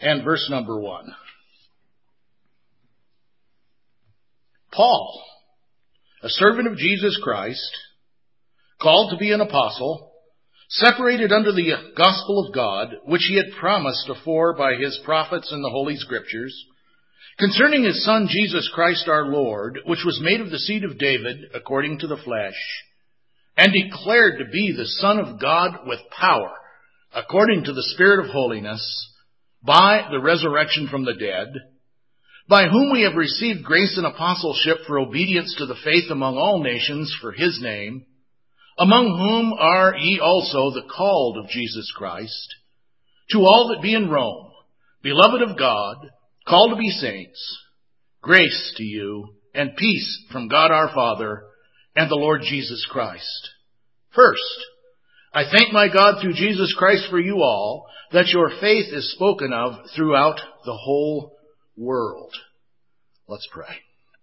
and verse number 1. Paul, a servant of Jesus Christ, called to be an apostle, separated unto the gospel of God, which he had promised afore by his prophets in the Holy Scriptures, concerning his Son Jesus Christ our Lord, which was made of the seed of David according to the flesh, and declared to be the Son of God with power, according to the Spirit of holiness, by the resurrection from the dead, by whom we have received grace and apostleship for obedience to the faith among all nations for his name, among whom are ye also the called of Jesus Christ, to all that be in Rome, beloved of God, called to be saints, grace to you and peace from God our Father and the Lord Jesus Christ. First, I thank my God through Jesus Christ for you all, that your faith is spoken of throughout the whole world. Let's pray.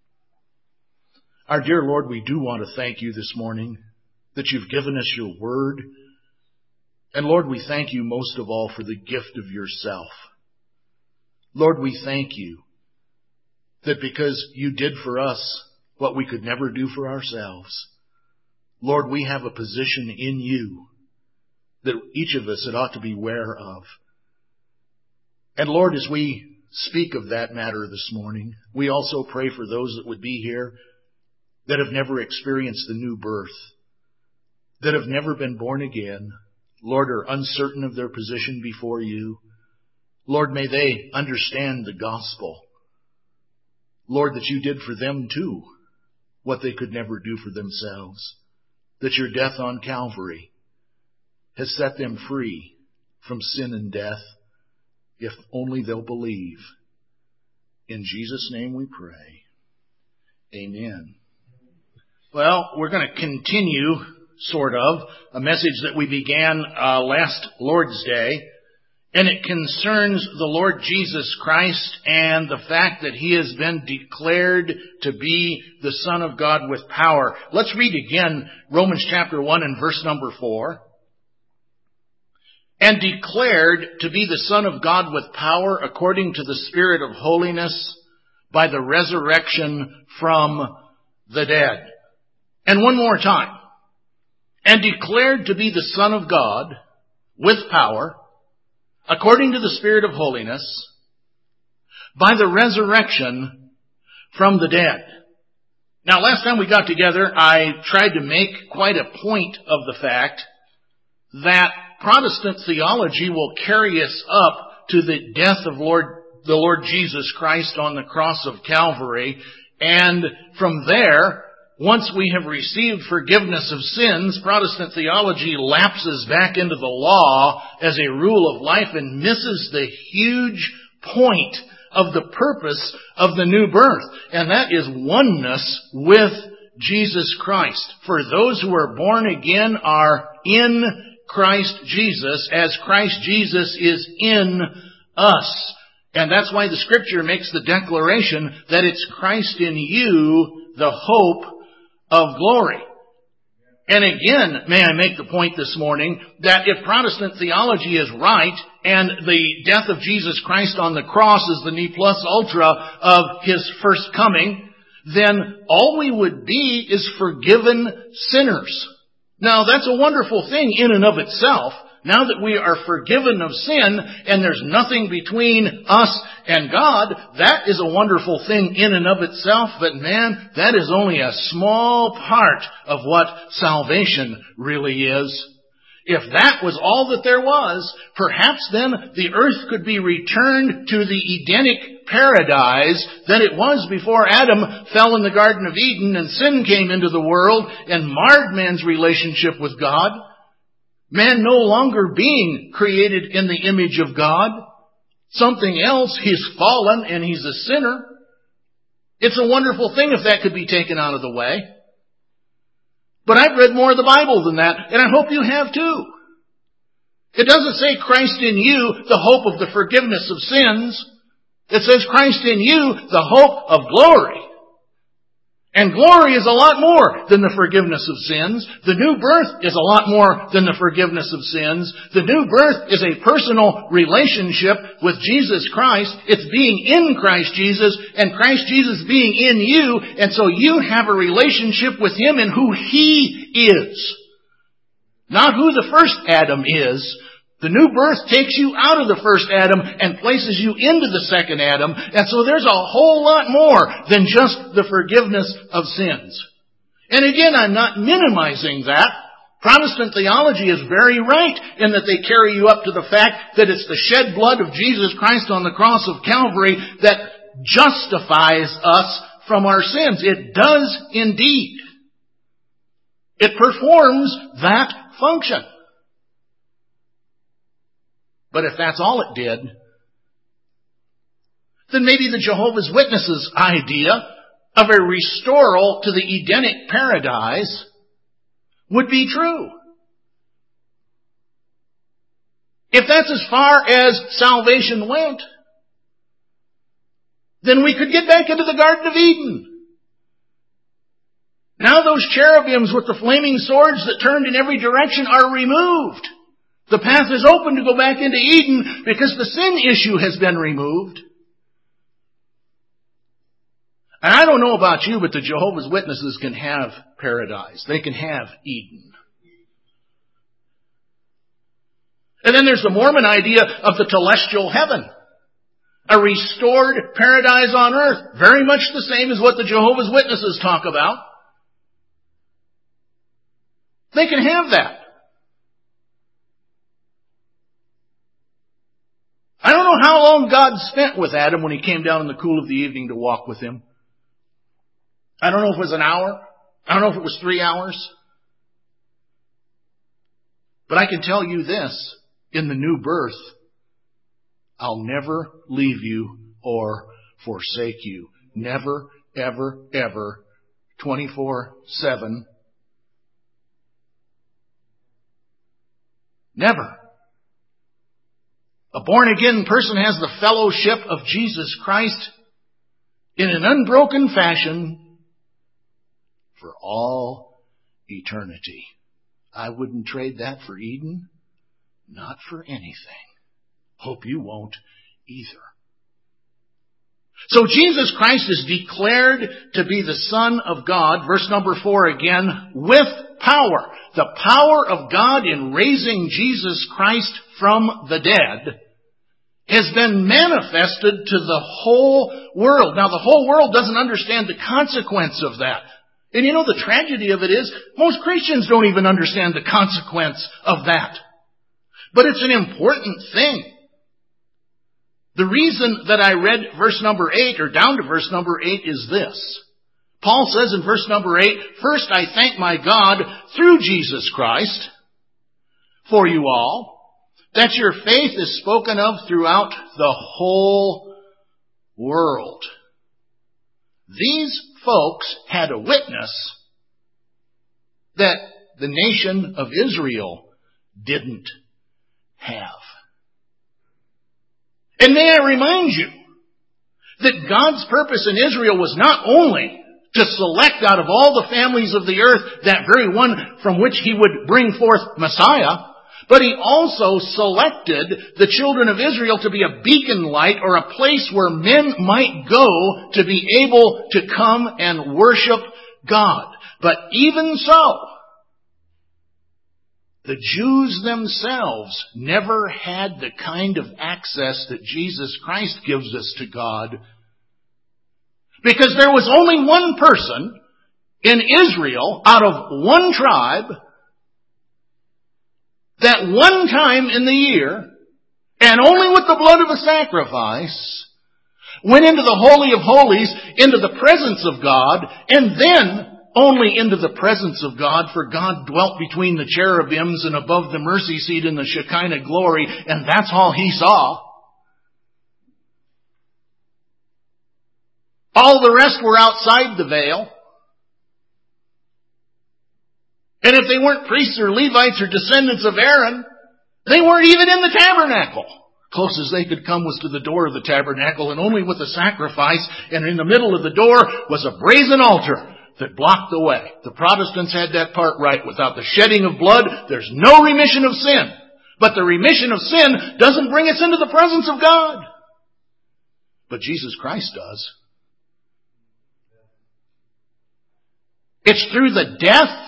Our dear Lord, we do want to thank you this morning that you've given us your word. And Lord, we thank you most of all for the gift of yourself. Lord, we thank you that because you did for us what we could never do for ourselves, Lord, we have a position in you that each of us ought to be aware of. And Lord, as we speak of that matter this morning, we also pray for those that would be here that have never experienced the new birth, that have never been born again, Lord, are uncertain of their position before you. Lord, may they understand the gospel. Lord, that you did for them too what they could never do for themselves, that your death on Calvary has set them free from sin and death, if only they'll believe. In Jesus' name we pray. Amen. Well, we're going to continue, sort of, a message that we began last Lord's Day, and it concerns the Lord Jesus Christ and the fact that he has been declared to be the Son of God with power. Let's read again Romans chapter 1 and verse number 4. And declared to be the Son of God with power according to the Spirit of holiness by the resurrection from the dead. And one more time. And declared to be the Son of God with power according to the Spirit of holiness by the resurrection from the dead. Now, last time we got together, I tried to make quite a point of the fact that Protestant theology will carry us up to the death of the Lord Jesus Christ on the cross of Calvary. And from there, once we have received forgiveness of sins, Protestant theology lapses back into the law as a rule of life and misses the huge point of the purpose of the new birth. And that is oneness with Jesus Christ. For those who are born again are in Christ Jesus, as Christ Jesus is in us. And that's why the Scripture makes the declaration that it's Christ in you, the hope of glory. And again, may I make the point this morning that if Protestant theology is right, and the death of Jesus Christ on the cross is the ne plus ultra of his first coming, then all we would be is forgiven sinners. Now, that's a wonderful thing in and of itself. Now that we are forgiven of sin and there's nothing between us and God, that is a wonderful thing in and of itself. But man, that is only a small part of what salvation really is. If that was all that there was, perhaps then the earth could be returned to the Edenic paradise that it was before Adam fell in the Garden of Eden and sin came into the world and marred man's relationship with God. Man no longer being created in the image of God. Something else, he's fallen and he's a sinner. It's a wonderful thing if that could be taken out of the way. But I've read more of the Bible than that, and I hope you have too. It doesn't say Christ in you, the hope of the forgiveness of sins. It says Christ in you, the hope of glory. And glory is a lot more than the forgiveness of sins. The new birth is a lot more than the forgiveness of sins. The new birth is a personal relationship with Jesus Christ. It's being in Christ Jesus and Christ Jesus being in you. And so you have a relationship with Him and who He is. Not who the first Adam is. The new birth takes you out of the first Adam and places you into the second Adam. And so there's a whole lot more than just the forgiveness of sins. And again, I'm not minimizing that. Protestant theology is very right in that they carry you up to the fact that it's the shed blood of Jesus Christ on the cross of Calvary that justifies us from our sins. It does indeed. It performs that function. But if that's all it did, then maybe the Jehovah's Witnesses' idea of a restoral to the Edenic paradise would be true. If that's as far as salvation went, then we could get back into the Garden of Eden. Now those cherubims with the flaming swords that turned in every direction are removed. The path is open to go back into Eden because the sin issue has been removed. And I don't know about you, but the Jehovah's Witnesses can have paradise. They can have Eden. And then there's the Mormon idea of the telestial heaven. A restored paradise on earth. Very much the same as what the Jehovah's Witnesses talk about. They can have that. I don't know how long God spent with Adam when He came down in the cool of the evening to walk with him. I don't know if it was an hour. I don't know if it was 3 hours. But I can tell you this, in the new birth, I'll never leave you or forsake you. Never, ever, ever, 24/7. Never. A born-again person has the fellowship of Jesus Christ in an unbroken fashion for all eternity. I wouldn't trade that for Eden. Not for anything. Hope you won't either. So Jesus Christ is declared to be the Son of God, verse number 4 again, with power. The power of God in raising Jesus Christ from the dead has been manifested to the whole world. Now, the whole world doesn't understand the consequence of that. And you know, the tragedy of it is, most Christians don't even understand the consequence of that. But it's an important thing. The reason that I read verse number 8, or down to verse number 8, is this. Paul says in verse number 8, "First I thank my God through Jesus Christ for you all, that your faith is spoken of throughout the whole world." These folks had a witness that the nation of Israel didn't have. And may I remind you that God's purpose in Israel was not only to select out of all the families of the earth that very one from which He would bring forth Messiah, but He also selected the children of Israel to be a beacon light or a place where men might go to be able to come and worship God. But even so, the Jews themselves never had the kind of access that Jesus Christ gives us to God, because there was only one person in Israel out of one tribe that one time in the year, and only with the blood of a sacrifice, went into the Holy of Holies, into the presence of God, and then only into the presence of God, for God dwelt between the cherubims and above the mercy seat in the Shekinah glory, and that's all He saw. All the rest were outside the veil. And if they weren't priests or Levites or descendants of Aaron, they weren't even in the tabernacle. Close as they could come was to the door of the tabernacle, and only with a sacrifice, and in the middle of the door was a brazen altar that blocked the way. The Protestants had that part right. Without the shedding of blood, there's no remission of sin. But the remission of sin doesn't bring us into the presence of God. But Jesus Christ does. It's through the death,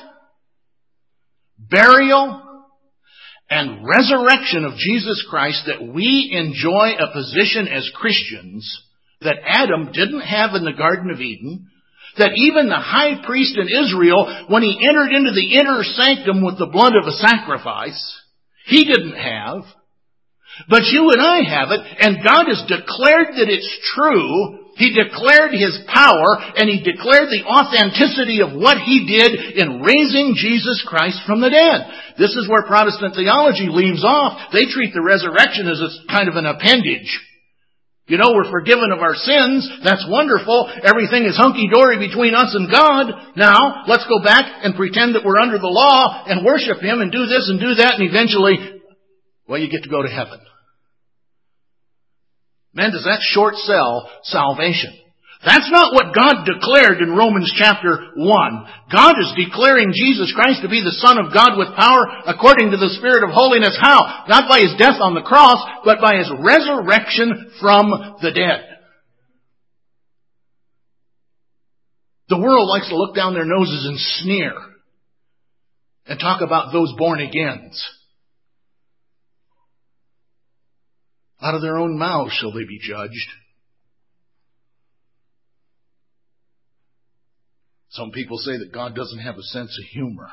burial, and resurrection of Jesus Christ that we enjoy a position as Christians that Adam didn't have in the Garden of Eden, that even the high priest in Israel, when he entered into the inner sanctum with the blood of a sacrifice, he didn't have. But you and I have it, and God has declared that it's true. He declared His power, and He declared the authenticity of what He did in raising Jesus Christ from the dead. This is where Protestant theology leaves off. They treat the resurrection as a kind of an appendage. You know, we're forgiven of our sins. That's wonderful. Everything is hunky-dory between us and God. Now, let's go back and pretend that we're under the law and worship Him and do this and do that, and eventually, well, you get to go to heaven. Man, does that short sell salvation? That's not what God declared in Romans chapter 1. God is declaring Jesus Christ to be the Son of God with power according to the Spirit of holiness. How? Not by His death on the cross, but by His resurrection from the dead. The world likes to look down their noses and sneer and talk about those born-agains. Out of their own mouths shall they be judged. Some people say that God doesn't have a sense of humor.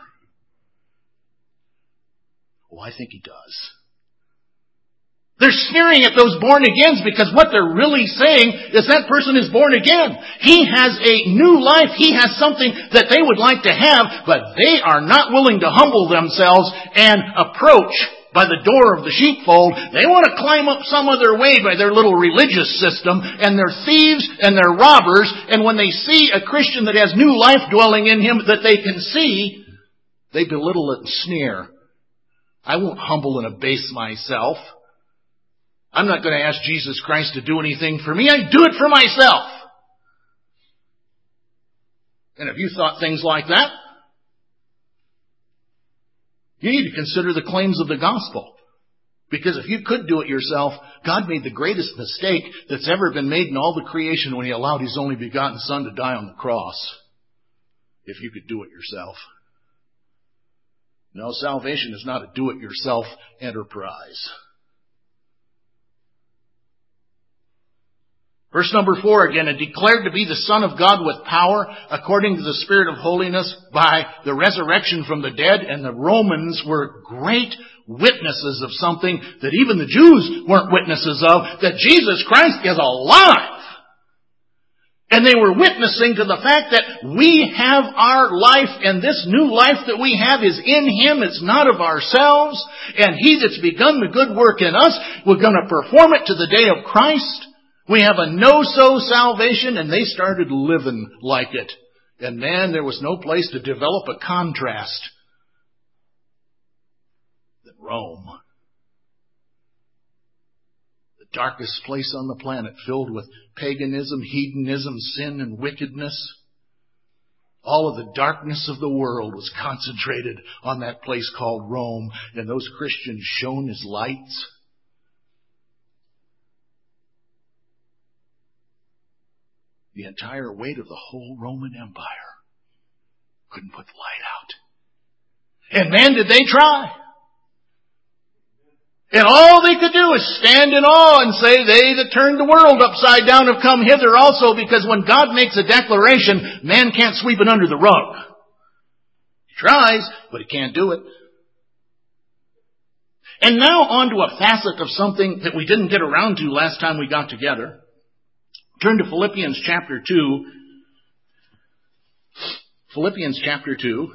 Well, I think He does. They're sneering at those born-agains because what they're really saying is that person is born again. He has a new life. He has something that they would like to have, but they are not willing to humble themselves and approach by the door of the sheepfold. They want to climb up some other way by their little religious system, and they're thieves and they're robbers, and when they see a Christian that has new life dwelling in him that they can see, they belittle it and sneer. I won't humble and abase myself. I'm not going to ask Jesus Christ to do anything for me. I do it for myself. And if you thought things like that, you need to consider the claims of the gospel. Because if you could do it yourself, God made the greatest mistake that's ever been made in all the creation when He allowed His only begotten Son to die on the cross. If you could do it yourself. No, salvation is not a do-it-yourself enterprise. Verse number 4 again, and declared to be the Son of God with power according to the Spirit of holiness by the resurrection from the dead. And the Romans were great witnesses of something that even the Jews weren't witnesses of, that Jesus Christ is alive. And they were witnessing to the fact that we have our life, and this new life that we have is in Him. It's not of ourselves. And He that's begun the good work in us, we're going to perform it to the day of Christ. We have a no-so salvation, and they started living like it. And man, there was no place to develop a contrast than Rome. The darkest place on the planet, filled with paganism, hedonism, sin, and wickedness. All of the darkness of the world was concentrated on that place called Rome, and those Christians shone as lights. The entire weight of the whole Roman Empire couldn't put the light out. And man, did they try. And all they could do is stand in awe and say, they that turned the world upside down have come hither also, because when God makes a declaration, man can't sweep it under the rug. He tries, but he can't do it. And now on to a facet of something that we didn't get around to last time we got together. Turn to Philippians chapter 2. Philippians chapter 2.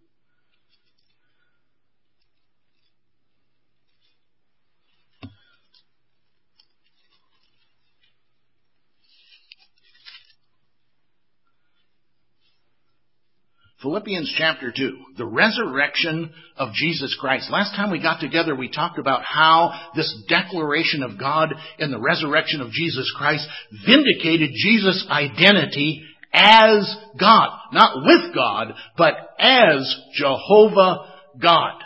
Philippians chapter 2, the resurrection of Jesus Christ. Last time we got together, we talked about how this declaration of God in the resurrection of Jesus Christ vindicated Jesus' identity as God. Not with God, but as Jehovah God.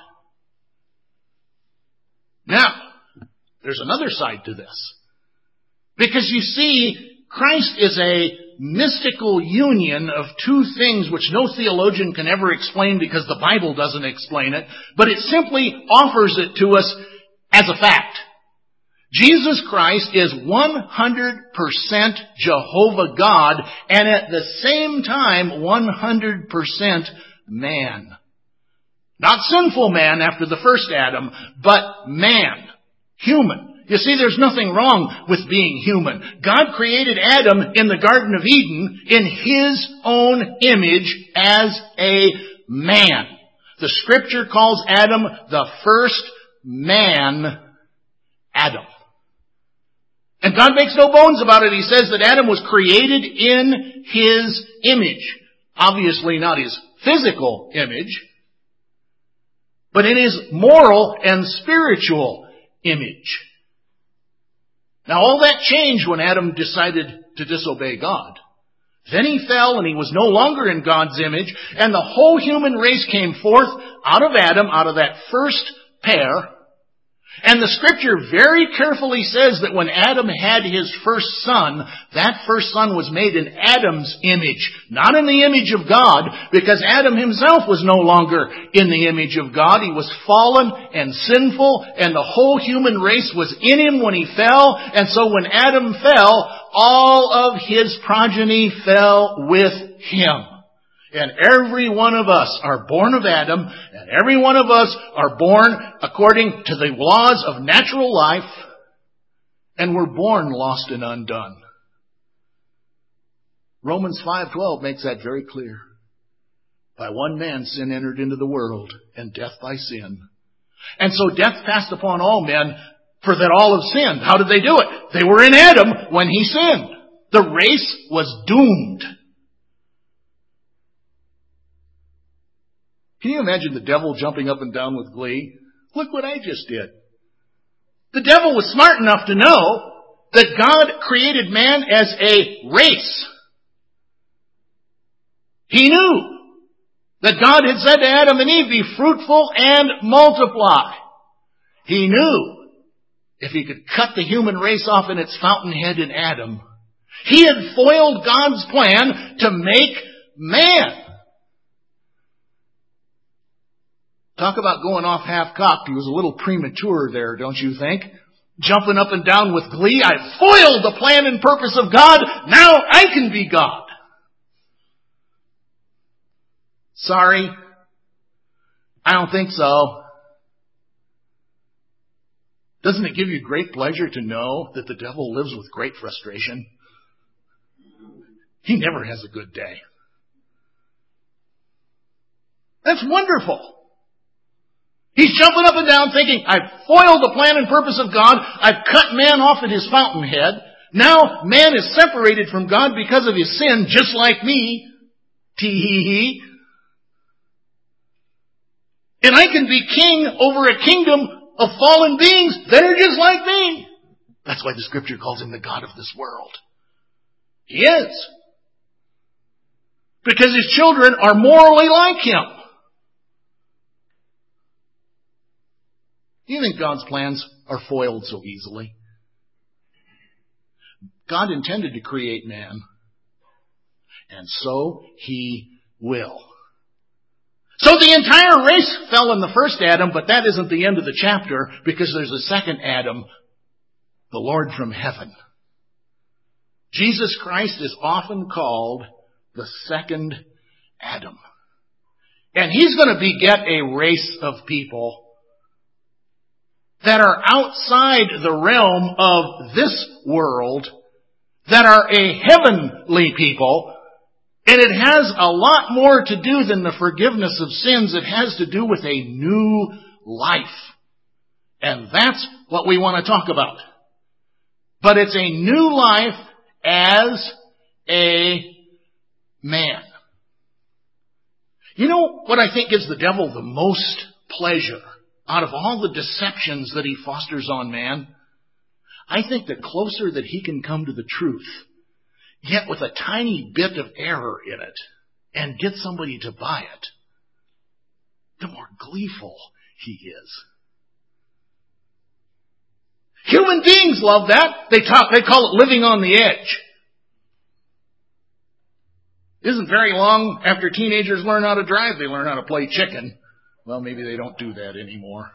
Now, there's another side to this. Because you see, Christ is a mystical union of two things which no theologian can ever explain because the Bible doesn't explain it, but it simply offers it to us as a fact. Jesus Christ is 100% Jehovah God and at the same time 100% man. Not sinful man after the first Adam, but man, human. You see, there's nothing wrong with being human. God created Adam in the Garden of Eden in His own image as a man. The Scripture calls Adam the first man, Adam. And God makes no bones about it. He says that Adam was created in His image. Obviously not His physical image, but in His moral and spiritual image. Now all that changed when Adam decided to disobey God. Then he fell and he was no longer in God's image, and the whole human race came forth out of Adam, out of that first pair. And the Scripture very carefully says that when Adam had his first son, that first son was made in Adam's image, not in the image of God, because Adam himself was no longer in the image of God. He was fallen and sinful, and the whole human race was in him when he fell. And so when Adam fell, all of his progeny fell with him. And every one of us are born of Adam, and every one of us are born according to the laws of natural life, and we're born lost and undone. Romans 5:12 makes that very clear. By one man sin entered into the world, and death by sin. And so death passed upon all men, for that all have sinned. How did they do it? They were in Adam when he sinned. The race was doomed. Can you imagine the devil jumping up and down with glee? Look what I just did. The devil was smart enough to know that God created man as a race. He knew that God had said to Adam and Eve, be fruitful and multiply. He knew if he could cut the human race off in its fountainhead in Adam, he had foiled God's plan to make man. Talk about going off half-cocked. He was a little premature there, don't you think? Jumping up and down with glee. I foiled the plan and purpose of God. Now I can be God. Sorry. I don't think so. Doesn't it give you great pleasure to know that the devil lives with great frustration? He never has a good day. That's wonderful. He's jumping up and down thinking, I've foiled the plan and purpose of God. I've cut man off at his fountainhead. Now man is separated from God because of his sin, just like me. Tee-hee-hee. And I can be king over a kingdom of fallen beings that are just like me. That's why the Scripture calls him the God of this world. He is. Because his children are morally like him. Do you think God's plans are foiled so easily? God intended to create man, and so He will. So the entire race fell in the first Adam, but that isn't the end of the chapter, because there's a second Adam, the Lord from heaven. Jesus Christ is often called the second Adam. And He's going to beget a race of people that are outside the realm of this world, that are a heavenly people, and it has a lot more to do than the forgiveness of sins. It has to do with a new life. And that's what we want to talk about. But it's a new life as a man. You know what I think gives the devil the most pleasure out of all the deceptions that he fosters on man? I think the closer that he can come to the truth yet with a tiny bit of error in it, and get somebody to buy it, the more gleeful he is. Human beings love that. They call it living on the edge. Isn't very long after teenagers learn how to drive, they learn how to play chicken. Well, maybe they don't do that anymore.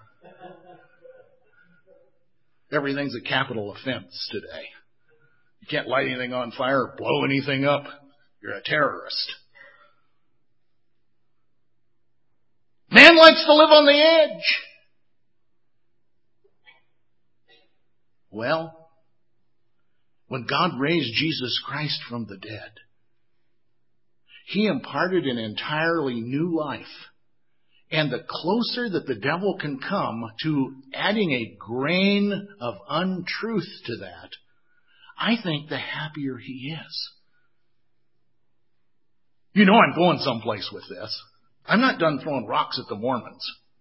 Everything's a capital offense today. You can't light anything on fire or blow anything up. You're a terrorist. Man likes to live on the edge. Well, when God raised Jesus Christ from the dead, He imparted an entirely new life. And the closer that the devil can come to adding a grain of untruth to that, I think the happier he is. You know I'm going someplace with this. I'm not done throwing rocks at the Mormons.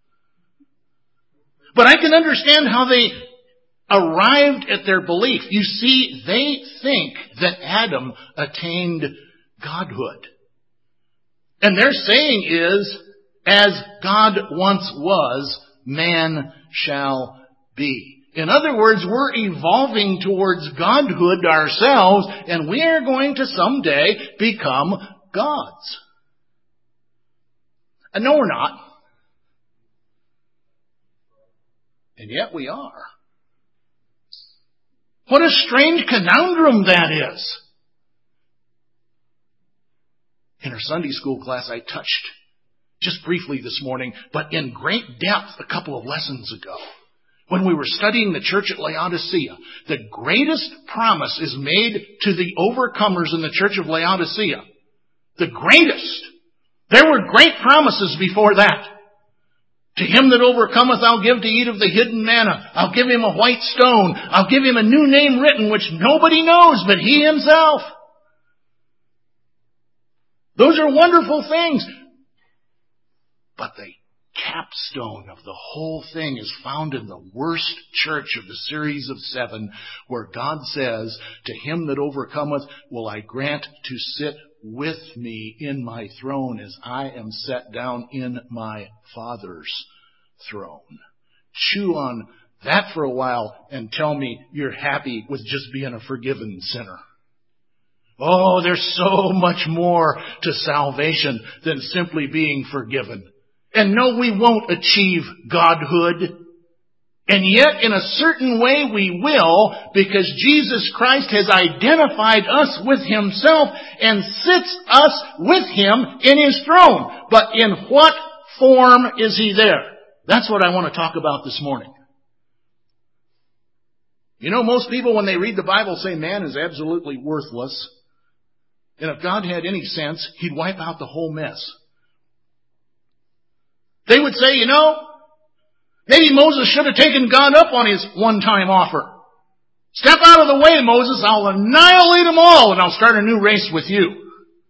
But I can understand how they arrived at their belief. You see, they think that Adam attained godhood. And their saying is, as God once was, man shall be. In other words, we're evolving towards godhood ourselves, and we are going to someday become gods. And no, we're not. And yet we are. What a strange conundrum that is. In our Sunday school class, I touched just briefly this morning, but in great depth a couple of lessons ago, when we were studying the church at Laodicea. The greatest promise is made to the overcomers in the church of Laodicea. The greatest. There were great promises before that. To him that overcometh, I'll give to eat of the hidden manna. I'll give him a white stone. I'll give him a new name written, which nobody knows but he himself. Those are wonderful things. But the capstone of the whole thing is found in the worst church of the series of 7, where God says, to him that overcometh will I grant to sit with me in my throne as I am set down in my Father's throne. Chew on that for a while and tell me you're happy with just being a forgiven sinner. Oh, there's so much more to salvation than simply being forgiven. And no, we won't achieve godhood. And yet, in a certain way, we will, because Jesus Christ has identified us with himself and sits us with him in his throne. But in what form is he there? That's what I want to talk about this morning. You know, most people, when they read the Bible, say man is absolutely worthless. And if God had any sense, he'd wipe out the whole mess. They would say, you know, maybe Moses should have taken God up on his one-time offer. Step out of the way, Moses. I'll annihilate them all and I'll start a new race with you.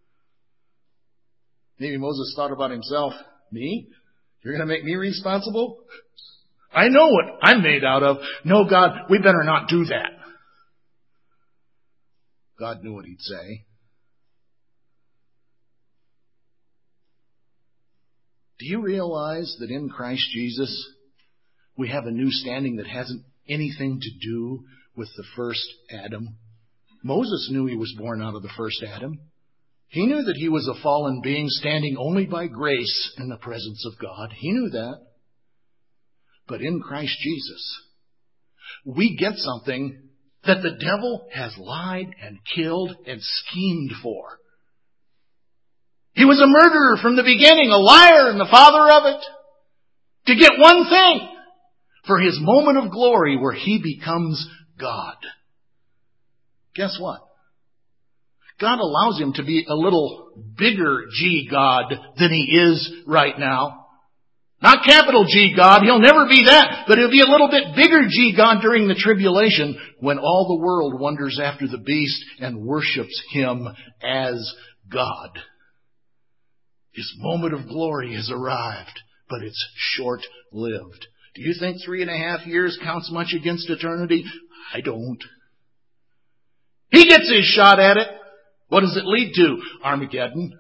Maybe Moses thought about himself. Me? You're going to make me responsible? I know what I'm made out of. No, God, we better not do that. God knew what he'd say. Do you realize that in Christ Jesus, we have a new standing that hasn't anything to do with the first Adam? Moses knew he was born out of the first Adam. He knew that he was a fallen being standing only by grace in the presence of God. He knew that. But in Christ Jesus, we get something that the devil has lied and killed and schemed for. He was a murderer from the beginning, a liar and the father of it. To get one thing, for his moment of glory where he becomes God. Guess what? God allows him to be a little bigger G God than he is right now. Not capital G God, he'll never be that, but he'll be a little bit bigger G God during the tribulation when all the world wonders after the beast and worships him as God. His moment of glory has arrived, but it's short-lived. Do you think 3.5 years counts much against eternity? I don't. He gets his shot at it. What does it lead to? Armageddon.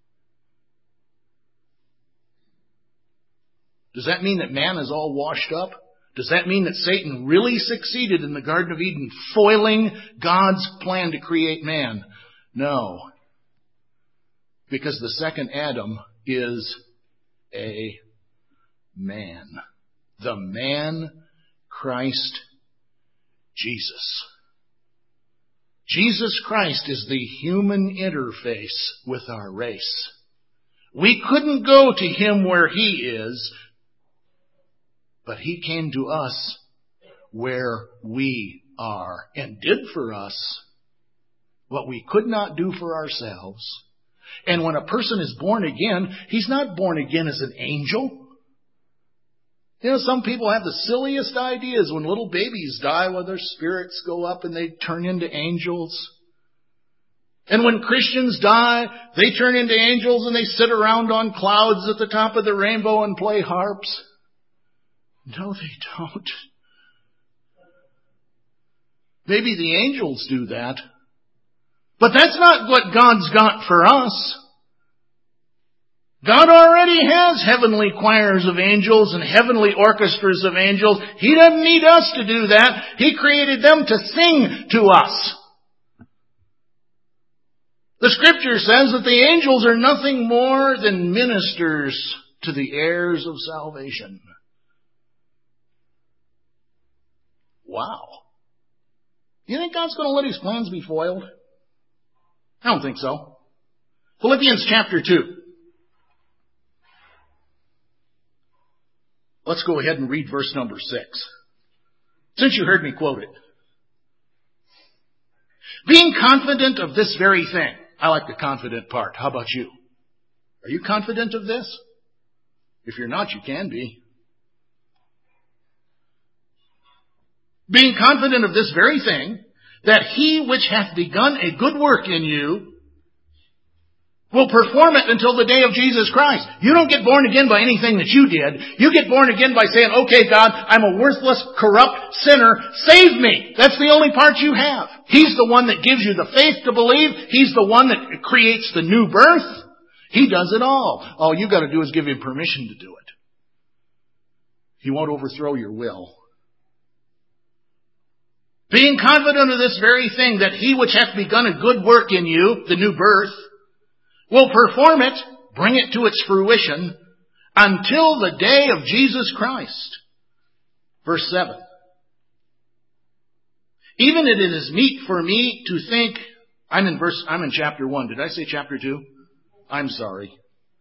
Does that mean that man is all washed up? Does that mean that Satan really succeeded in the Garden of Eden, foiling God's plan to create man? No. Because the second Adam is a man. The man, Christ Jesus. Jesus Christ is the human interface with our race. We couldn't go to Him where He is, but He came to us where we are and did for us what we could not do for ourselves. And when a person is born again, he's not born again as an angel. You know, some people have the silliest ideas when little babies die, when their spirits go up and they turn into angels. And when Christians die, they turn into angels and they sit around on clouds at the top of the rainbow and play harps. No, they don't. Maybe the angels do that. But that's not what God's got for us. God already has heavenly choirs of angels and heavenly orchestras of angels. He doesn't need us to do that. He created them to sing to us. The Scripture says that the angels are nothing more than ministers to the heirs of salvation. Wow. You think God's going to let His plans be foiled? I don't think so. Philippians chapter 2. Let's go ahead and read verse number 6. Since you heard me quote it. Being confident of this very thing. I like the confident part. How about you? Are you confident of this? If you're not, you can be. Being confident of this very thing, that He which hath begun a good work in you will perform it until the day of Jesus Christ. You don't get born again by anything that you did. You get born again by saying, okay, God, I'm a worthless, corrupt sinner. Save me. That's the only part you have. He's the one that gives you the faith to believe. He's the one that creates the new birth. He does it all. All you got to do is give Him permission to do it. He won't overthrow your will. Being confident of this very thing, that He which hath begun a good work in you, the new birth, will perform it, bring it to its fruition, until the day of Jesus Christ. Verse 7. Even it is meet for me to think, I'm in chapter 1. Did I say chapter 2? I'm sorry.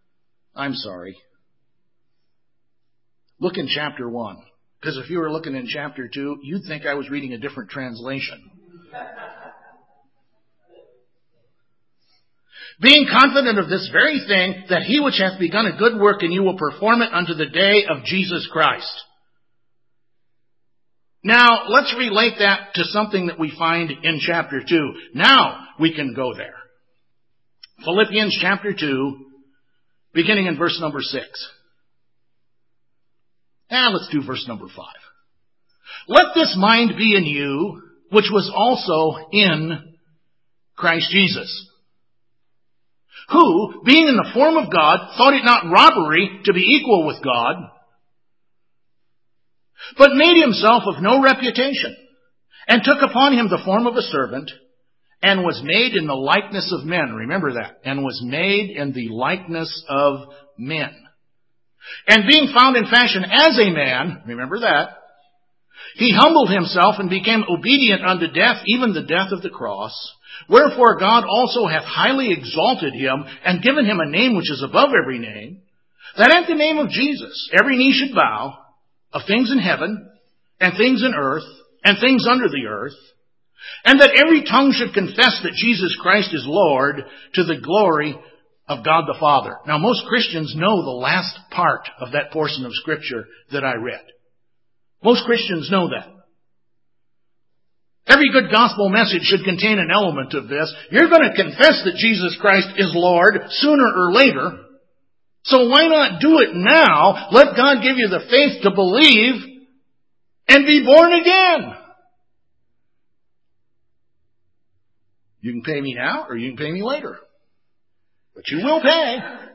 Look in chapter 1. Because if you were looking in chapter 2, you'd think I was reading a different translation. Being confident of this very thing, that He which hath begun a good work in you will perform it unto the day of Jesus Christ. Now, let's relate that to something that we find in chapter 2. Now, we can go there. Philippians chapter 2, beginning in verse number 6. Now, let's do verse number 5. Let this mind be in you, which was also in Christ Jesus, who, being in the form of God, thought it not robbery to be equal with God, but made Himself of no reputation, and took upon Him the form of a servant, and was made in the likeness of men. Remember that. And was made in the likeness of men. And being found in fashion as a man, remember that, He humbled Himself and became obedient unto death, even the death of the cross. Wherefore God also hath highly exalted Him, and given Him a name which is above every name, that at the name of Jesus every knee should bow, of things in heaven, and things in earth, and things under the earth, and that every tongue should confess that Jesus Christ is Lord, to the glory of God the Father. Now, most Christians know the last part of that portion of Scripture that I read. Most Christians know that. Every good gospel message should contain an element of this. You're going to confess that Jesus Christ is Lord sooner or later. So why not do it now? Let God give you the faith to believe and be born again. You can pay me now or you can pay me later. But you will pay.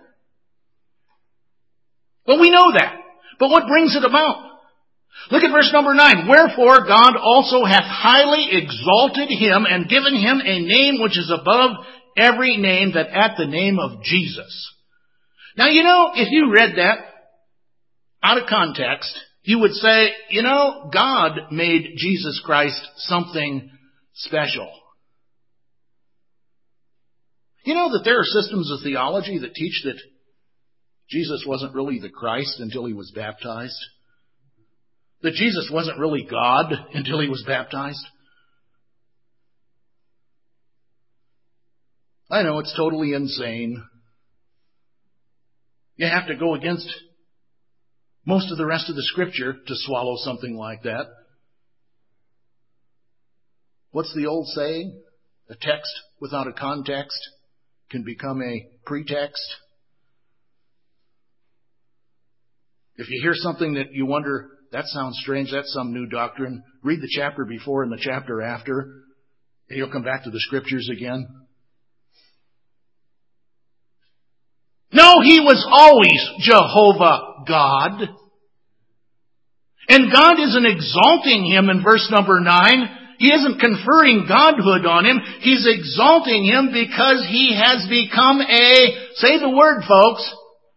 But we know that. But what brings it about? Look at verse number 9. Wherefore God also hath highly exalted him and given him a name which is above every name, that at the name of Jesus. Now, if you read that out of context, you would say, God made Jesus Christ something special. You know that there are systems of theology that teach that Jesus wasn't really the Christ until he was baptized? That Jesus wasn't really God until he was baptized? I know it's totally insane. You have to go against most of the rest of the Scripture to swallow something like that. What's the old saying? A text without a context can become a pretext. If you hear something that you wonder, that sounds strange, that's some new doctrine, read the chapter before and the chapter after, and you'll come back to the Scriptures again. No, he was always Jehovah God. And God isn't exalting him in verse number 9. He isn't conferring godhood on him. He's exalting him because he has become say the word, folks,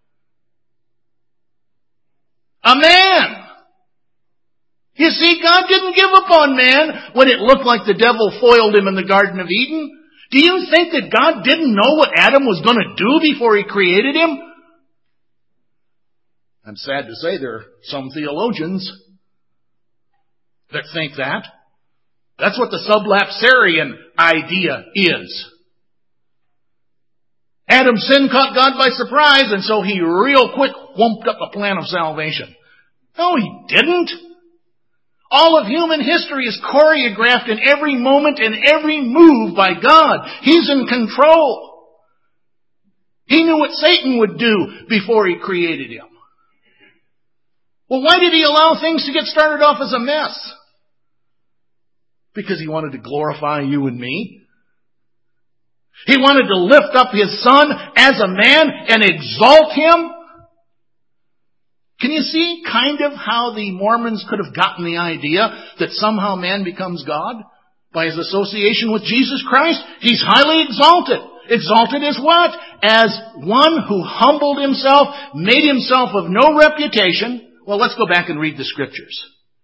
a man. You see, God didn't give up on man when it looked like the devil foiled him in the Garden of Eden. Do you think that God didn't know what Adam was going to do before he created him? I'm sad to say there are some theologians that think that. That's what the sublapsarian idea is. Adam's sin caught God by surprise, and so he real quick whumped up a plan of salvation. No, he didn't. All of human history is choreographed in every moment and every move by God. He's in control. He knew what Satan would do before he created him. Well, why did he allow things to get started off as a mess? Because he wanted to glorify you and me. He wanted to lift up his Son as a man and exalt him. Can you see kind of how the Mormons could have gotten the idea that somehow man becomes God? By his association with Jesus Christ, he's highly exalted. Exalted as what? As one who humbled himself, made himself of no reputation. Well, let's go back and read the Scriptures.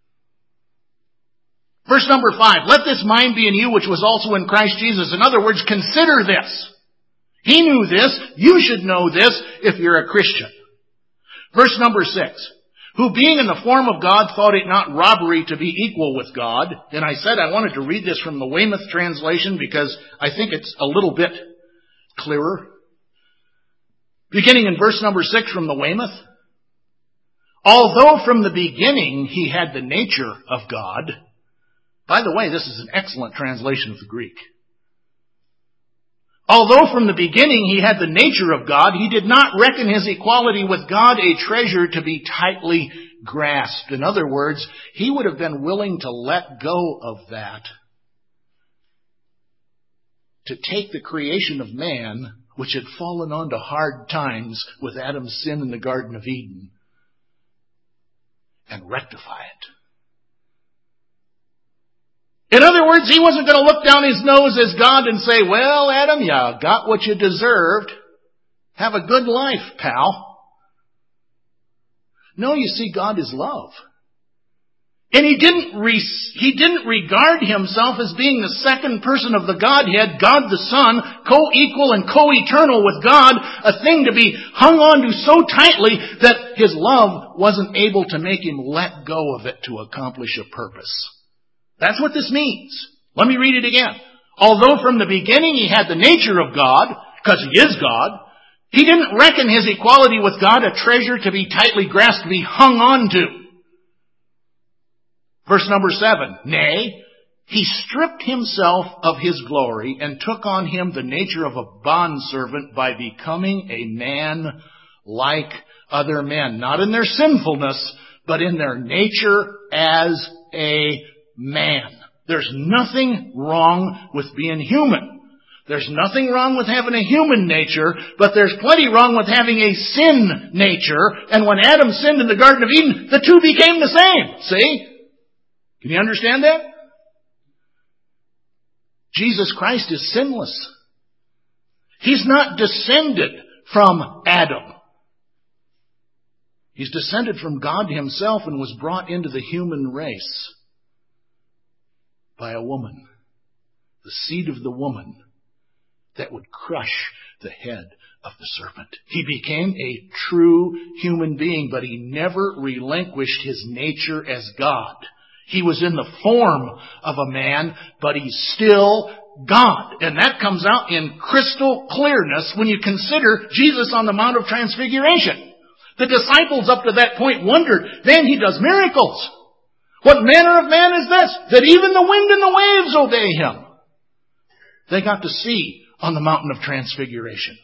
Verse number 5, let this mind be in you which was also in Christ Jesus. In other words, consider this. He knew this. You should know this if you're a Christian. Verse number 6, who being in the form of God thought it not robbery to be equal with God. And I said I wanted to read this from the Weymouth translation because I think it's a little bit clearer. Beginning in verse number 6 from the Weymouth. Although from the beginning he had the nature of God. By the way, this is an excellent translation of the Greek. Although from the beginning he had the nature of God, he did not reckon his equality with God a treasure to be tightly grasped. In other words, he would have been willing to let go of that to take the creation of man, which had fallen onto hard times with Adam's sin in the Garden of Eden, and rectify it. In other words, he wasn't going to look down his nose as God and say, well, Adam, you got what you deserved. Have a good life, pal. No, you see, God is love. And he didn't regard himself as being the second person of the Godhead, God the Son, co-equal and co-eternal with God, a thing to be hung on to so tightly that his love wasn't able to make him let go of it to accomplish a purpose. That's what this means. Let me read it again. Although from the beginning he had the nature of God, because he is God, he didn't reckon his equality with God a treasure to be tightly grasped, to be hung on to. Verse number 7, nay, he stripped himself of his glory and took on him the nature of a bondservant by becoming a man like other men. Not in their sinfulness, but in their nature as a man. There's nothing wrong with being human. There's nothing wrong with having a human nature, but there's plenty wrong with having a sin nature. And when Adam sinned in the Garden of Eden, the two became the same. See? Can you understand that? Jesus Christ is sinless. He's not descended from Adam. He's descended from God Himself and was brought into the human race by a woman. The seed of the woman that would crush the head of the serpent. He became a true human being, but He never relinquished His nature as God. He was in the form of a man, but He's still God. And that comes out in crystal clearness when you consider Jesus on the Mount of Transfiguration. The disciples up to that point wondered, man, He does miracles. What manner of man is this, that even the wind and the waves obey Him? They got to see on the mountain of transfiguration.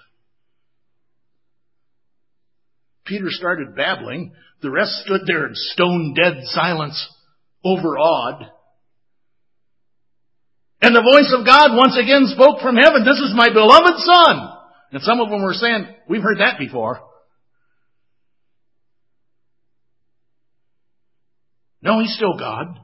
Peter started babbling. The rest stood there in stone-dead silence, overawed. And the voice of God once again spoke from heaven, "This is my beloved Son." And some of them were saying, "We've heard that before." No, He's still God.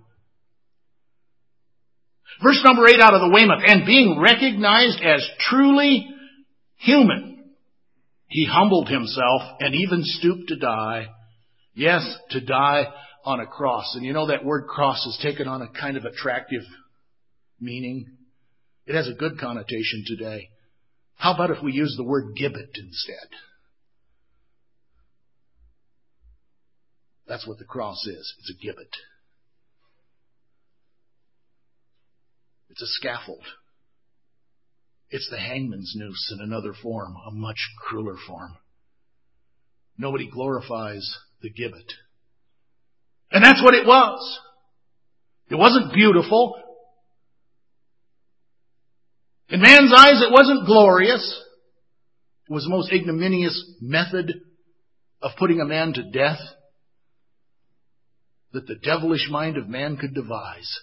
Verse number 8 out of the Weymouth. And being recognized as truly human, He humbled Himself and even stooped to die. Yes, to die on a cross. And you know that word cross is taken on a kind of attractive meaning. It has a good connotation today. How about if we use the word gibbet instead? That's what the cross is. It's a gibbet. It's a scaffold. It's the hangman's noose in another form, a much crueler form. Nobody glorifies the gibbet. And that's what it was. It wasn't beautiful. In man's eyes, it wasn't glorious. It was the most ignominious method of putting a man to death that the devilish mind of man could devise.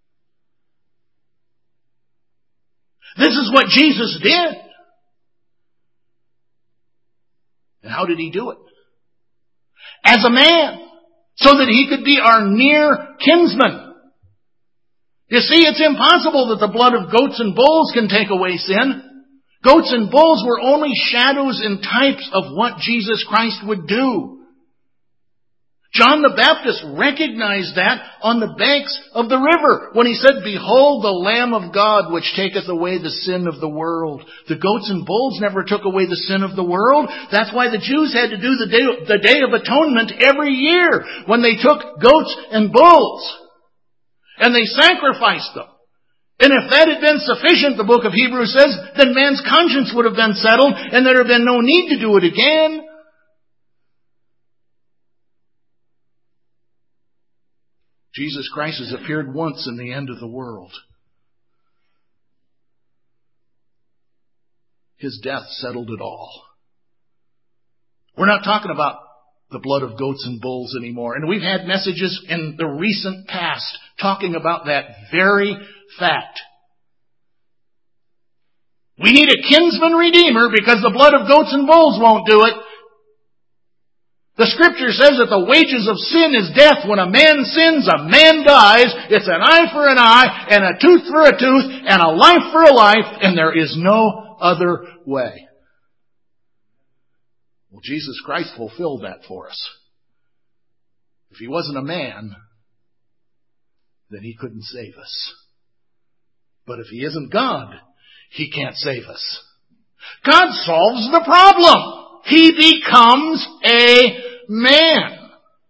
This is what Jesus did. And how did He do it? As a man, so that He could be our near kinsman. You see, it's impossible that the blood of goats and bulls can take away sin. Goats and bulls were only shadows and types of what Jesus Christ would do. John the Baptist recognized that on the banks of the river when he said, "Behold the Lamb of God which taketh away the sin of the world." The goats and bulls never took away the sin of the world. That's why the Jews had to do the Day of Atonement every year when they took goats and bulls. And they sacrificed them. And if that had been sufficient, the book of Hebrews says, then man's conscience would have been settled and there would have been no need to do it again. Jesus Christ has appeared once in the end of the world. His death settled it all. We're not talking about the blood of goats and bulls anymore. And we've had messages in the recent past talking about that very fact. We need a kinsman redeemer because the blood of goats and bulls won't do it. The Scripture says that the wages of sin is death. When a man sins, a man dies. It's an eye for an eye, and a tooth for a tooth, and a life for a life, and there is no other way. Well, Jesus Christ fulfilled that for us. If He wasn't a man, then He couldn't save us. But if He isn't God, He can't save us. God solves the problem. He becomes a man.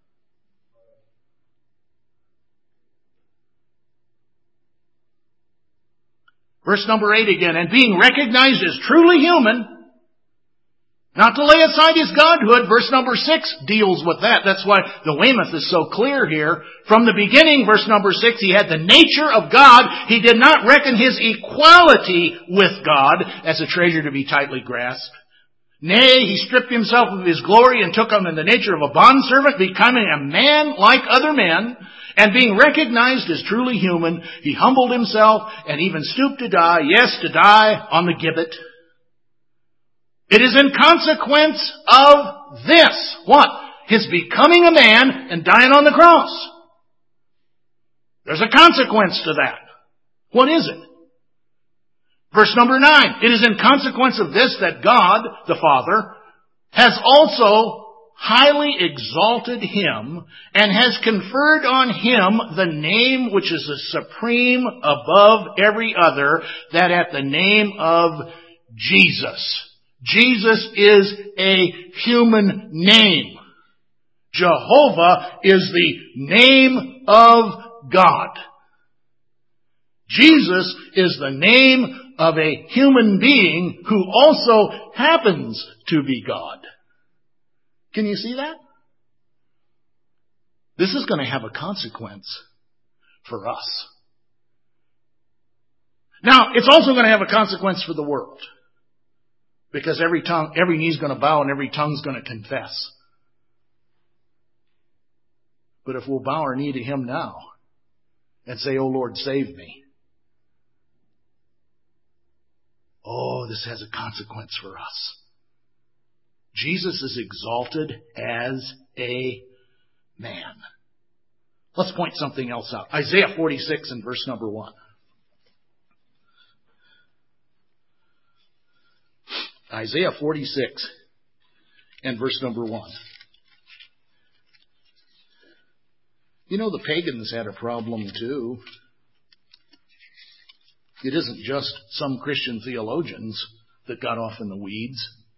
Verse number 8 again. And being recognized as truly human, not to lay aside His godhood. Verse number 6 deals with that. That's why the Weymouth is so clear here. From the beginning, verse number 6, He had the nature of God. He did not reckon His equality with God as a treasure to be tightly grasped. Nay, He stripped Himself of His glory and took on the nature of a bondservant, becoming a man like other men. And being recognized as truly human, he humbled himself and even stooped to die, yes, to die on the gibbet. It is in consequence of this. What? His becoming a man and dying on the cross. There's a consequence to that. What is it? Verse number 9. It is in consequence of this that God, the Father, has also highly exalted him and has conferred on him the name which is a supreme above every other, that at the name of Jesus. Jesus is a human name. Jehovah is the name of God. Jesus is the name of a human being who also happens to be God. Can you see that? This is going to have a consequence for us. Now, it's also going to have a consequence for the world. Because every knee is going to bow and every tongue is going to confess. But if we'll bow our knee to Him now and say, "Oh Lord, save me," oh, this has a consequence for us. Jesus is exalted as a man. Let's point something else out. Isaiah 46 and verse number 1. Isaiah 46 and verse number 1. You know, the pagans had a problem too. It isn't just some Christian theologians that got off in the weeds.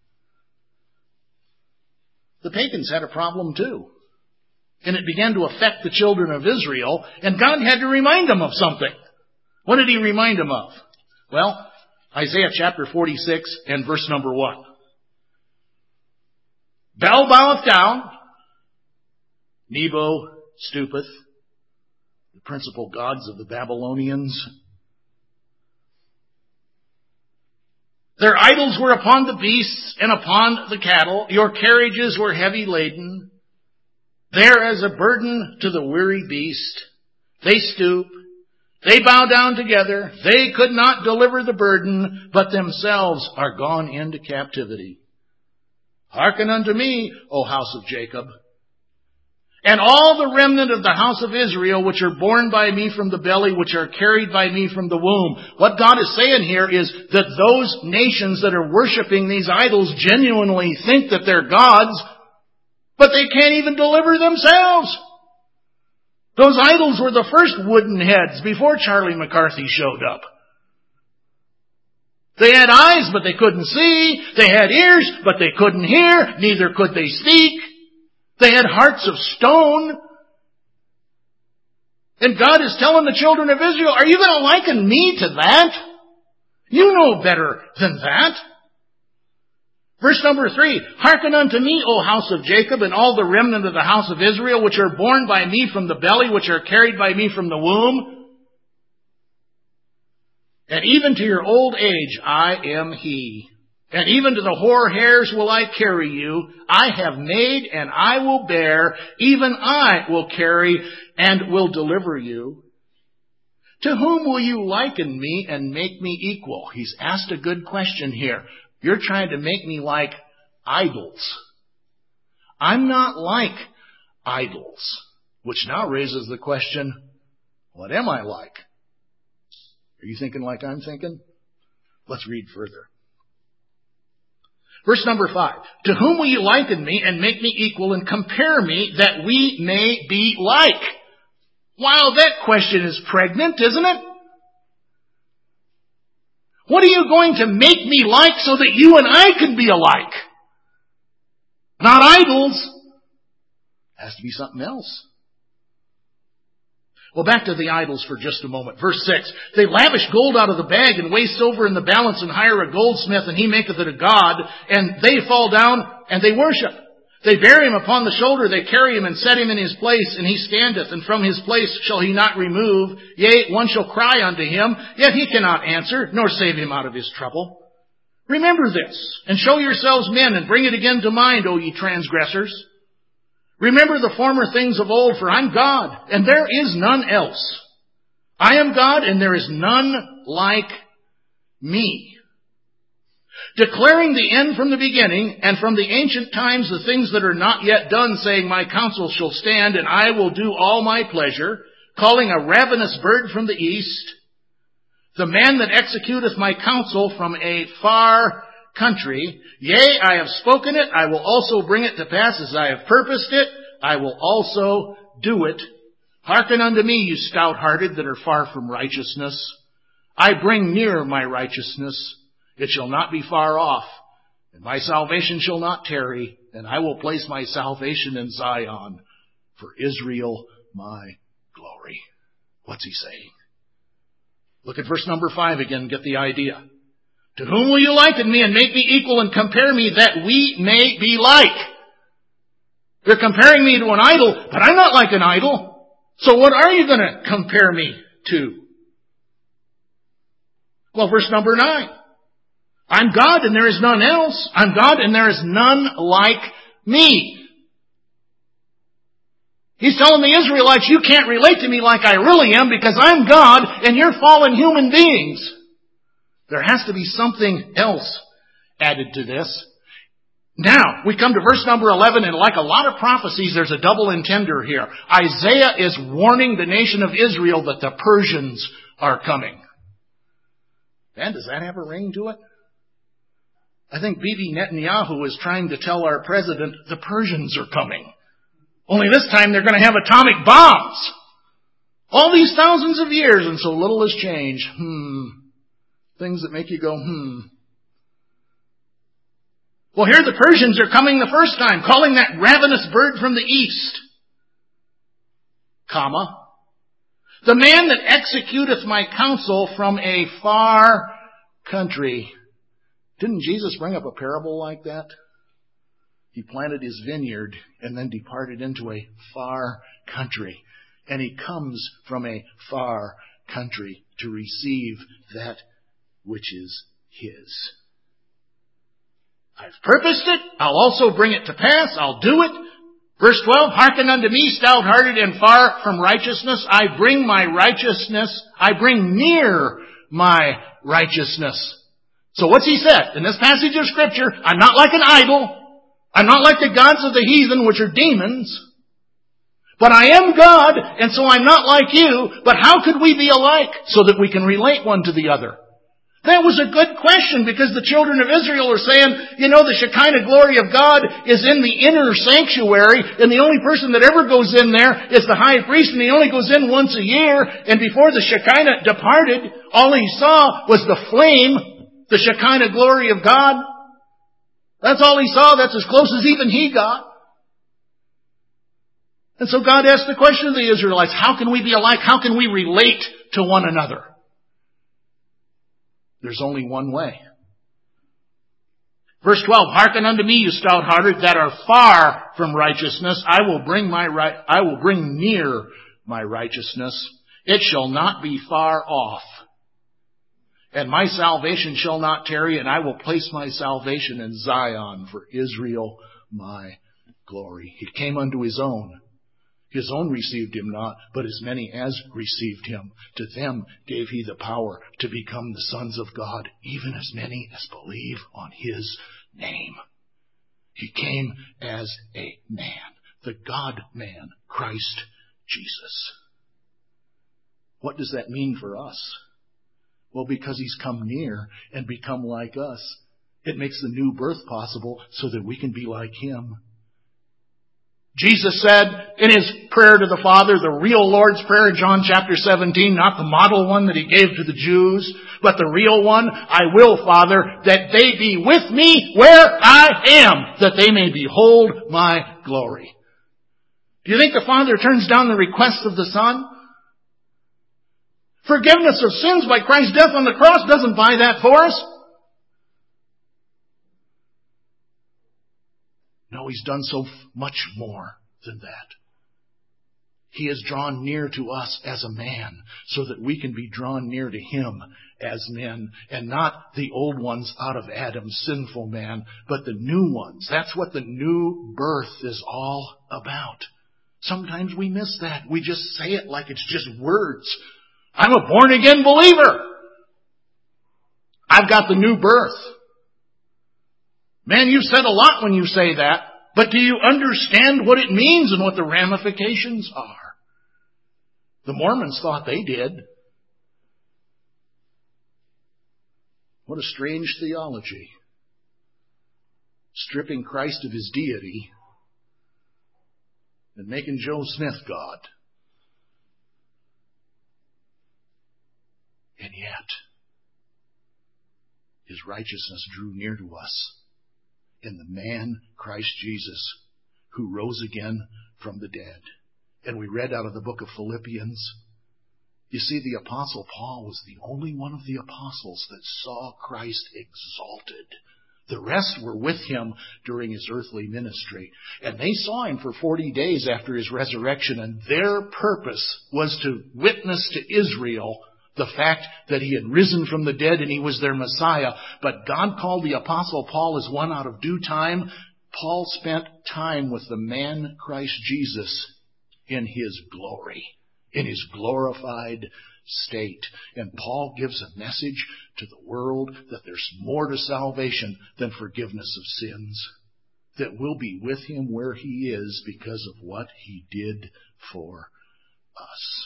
The pagans had a problem too. And it began to affect the children of Israel, and God had to remind them of something. What did He remind them of? Well, Isaiah chapter 46 and verse number 1. Bel boweth down, Nebo stoopeth, the principal gods of the Babylonians. Their idols were upon the beasts and upon the cattle. Your carriages were heavy laden. There as a burden to the weary beast. They stoop. They bow down together. They could not deliver the burden, but themselves are gone into captivity. Hearken unto me, O house of Jacob, and all the remnant of the house of Israel, which are born by me from the belly, which are carried by me from the womb. What God is saying here is that those nations that are worshiping these idols genuinely think that they're gods, but they can't even deliver themselves. Those idols were the first wooden heads before Charlie McCarthy showed up. They had eyes, but they couldn't see. They had ears, but they couldn't hear. Neither could they speak. They had hearts of stone. And God is telling the children of Israel, are you going to liken me to that? You know better than that. Verse number 3, Hearken unto me, O house of Jacob, and all the remnant of the house of Israel, which are born by me from the belly, which are carried by me from the womb. And even to your old age I am He. And even to the hoar hairs will I carry you. I have made and I will bear. Even I will carry and will deliver you. To whom will you liken me and make me equal? He's asked a good question here. You're trying to make me like idols. I'm not like idols. Which now raises the question, what am I like? Are you thinking like I'm thinking? Let's read further. Verse number 5. To whom will you liken me and make me equal and compare me that we may be like? Wow, that question is pregnant, isn't it? What are you going to make me like so that you and I can be alike? Not idols. It has to be something else. Well, back to the idols for just a moment. Verse 6. They lavish gold out of the bag and weigh silver in the balance and hire a goldsmith, and he maketh it a god, and they fall down and they worship. They bear him upon the shoulder, they carry him and set him in his place, and he standeth, and from his place shall he not remove. Yea, one shall cry unto him, yet he cannot answer, nor save him out of his trouble. Remember this, and show yourselves men, and bring it again to mind, O ye transgressors. Remember the former things of old, for I'm God, and there is none else. I am God, and there is none like me. Declaring the end from the beginning, and from the ancient times the things that are not yet done, saying, my counsel shall stand, and I will do all my pleasure, calling a ravenous bird from the east, the man that executeth my counsel from a far country. Yea, I have spoken it, I will also bring it to pass as I have purposed it, I will also do it. Hearken unto me, you stout-hearted that are far from righteousness. I bring near my righteousness. It shall not be far off, and my salvation shall not tarry, and I will place my salvation in Zion, for Israel my glory. What's he saying? Look at verse number 5 again, get the idea. To whom will you liken me and make me equal and compare me that we may be like? They're comparing me to an idol, but I'm not like an idol. So what are you going to compare me to? Well, verse number 9. I'm God and there is none else. I'm God and there is none like me. He's telling the Israelites, you can't relate to me like I really am because I'm God and you're fallen human beings. There has to be something else added to this. Now, we come to verse number 11, and like a lot of prophecies, there's a double intender here. Isaiah is warning the nation of Israel that the Persians are coming. And does that have a ring to it? I think Bibi Netanyahu is trying to tell our president the Persians are coming. Only this time they're going to have atomic bombs. All these thousands of years and so little has changed. Things that make you go, Well, here the Persians are coming the first time, calling that ravenous bird from the east. Comma. The man that executeth my counsel from a far country. Didn't Jesus bring up a parable like that? He planted his vineyard and then departed into a far country. And he comes from a far country to receive that which is his. I've purposed it. I'll also bring it to pass. I'll do it. Verse 12, hearken unto me, stout-hearted and far from righteousness. I bring my righteousness. I bring near my righteousness. So what's he said? In this passage of Scripture, I'm not like an idol. I'm not like the gods of the heathen, which are demons. But I am God, and so I'm not like you. But how could we be alike so that we can relate one to the other? That was a good question because the children of Israel are saying, the Shekinah glory of God is in the inner sanctuary, and the only person that ever goes in there is the high priest, and he only goes in once a year, and before the Shekinah departed, all he saw was the flame, the Shekinah glory of God. That's all he saw. That's as close as even he got. And so God asked the question of the Israelites, how can we be alike? How can we relate to one another? There's only one way. Verse 12, hearken unto me, you stout-hearted that are far from righteousness. I will bring near my righteousness. It shall not be far off. And my salvation shall not tarry, and I will place my salvation in Zion, for Israel my glory. He came unto his own. His own received him not, but as many as received him, to them gave he the power to become the sons of God, even as many as believe on his name. He came as a man, the God-man, Christ Jesus. What does that mean for us? Well, because he's come near and become like us, it makes the new birth possible so that we can be like him. Jesus said in his prayer to the Father, the real Lord's Prayer in John chapter 17, not the model one that he gave to the Jews, but the real one, I will, Father, that they be with me where I am, that they may behold my glory. Do you think the Father turns down the request of the Son? Forgiveness of sins by Christ's death on the cross doesn't buy that for us. No, he's done so much more than that. He has drawn near to us as a man so that we can be drawn near to Him as men, and not the old ones out of Adam's sinful man, but the new ones. That's what the new birth is all about. Sometimes we miss that. We just say it like it's just words. I'm a born-again believer. I've got the new birth. Man, you've said a lot when you say that, but do you understand what it means and what the ramifications are? The Mormons thought they did. What a strange theology. Stripping Christ of His deity and making Joe Smith God. And yet, His righteousness drew near to us in the man, Christ Jesus, who rose again from the dead. And we read out of the book of Philippians. You see, the Apostle Paul was the only one of the apostles that saw Christ exalted. The rest were with Him during His earthly ministry. And they saw Him for 40 days after His resurrection, and their purpose was to witness to Israel the fact that He had risen from the dead and He was their Messiah. But God called the Apostle Paul as one out of due time. Paul spent time with the man Christ Jesus in His glory, in His glorified state. And Paul gives a message to the world that there's more to salvation than forgiveness of sins, that we'll be with Him where He is because of what He did for us.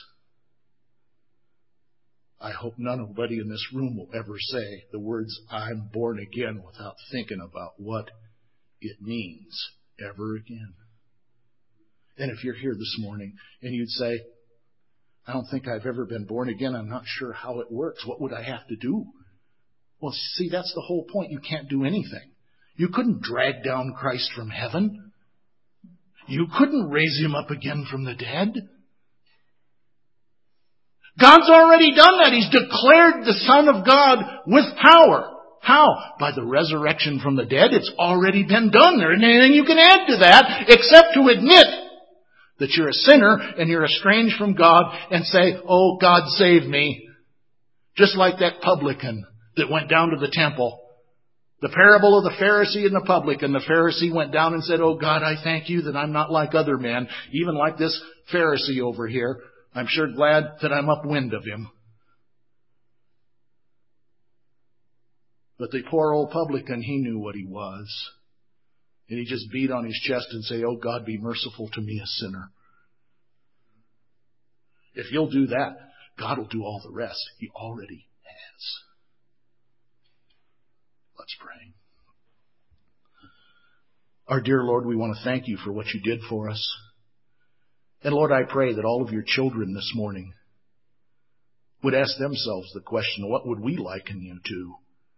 I hope nobody in this room will ever say the words, I'm born again, without thinking about what it means ever again. And if you're here this morning and you'd say, I don't think I've ever been born again, I'm not sure how it works, what would I have to do? Well, see, that's the whole point. You can't do anything. You couldn't drag down Christ from heaven. You couldn't raise Him up again from the dead. God's already done that. He's declared the Son of God with power. How? By the resurrection from the dead. It's already been done. There isn't anything you can add to that except to admit that you're a sinner and you're estranged from God and say, oh, God, save me. Just like that publican that went down to the temple. The parable of the Pharisee and the publican. The Pharisee went down and said, oh, God, I thank you that I'm not like other men, even like this Pharisee over here. I'm sure glad that I'm upwind of him. But the poor old publican, he knew what he was. And he just beat on his chest and say, oh, God, be merciful to me, a sinner. If you'll do that, God will do all the rest. He already has. Let's pray. Our dear Lord, we want to thank you for what you did for us. And Lord, I pray that all of your children this morning would ask themselves the question, what would we liken you to?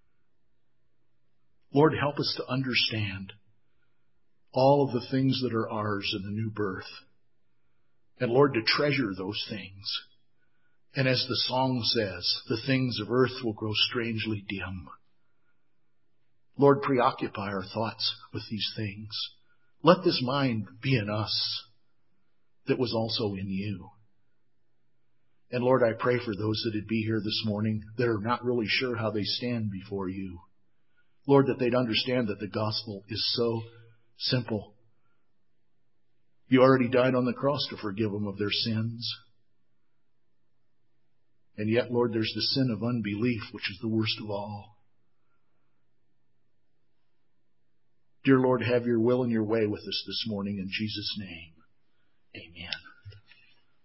Lord, help us to understand all of the things that are ours in the new birth. And Lord, to treasure those things. And as the song says, the things of earth will grow strangely dim. Lord, preoccupy our thoughts with these things. Let this mind be in us that was also in you. And Lord, I pray for those that would be here this morning that are not really sure how they stand before you. Lord, that they'd understand that the gospel is so simple. You already died on the cross to forgive them of their sins. And yet, Lord, there's the sin of unbelief, which is the worst of all. Dear Lord, have your will and your way with us this morning in Jesus' name. Amen.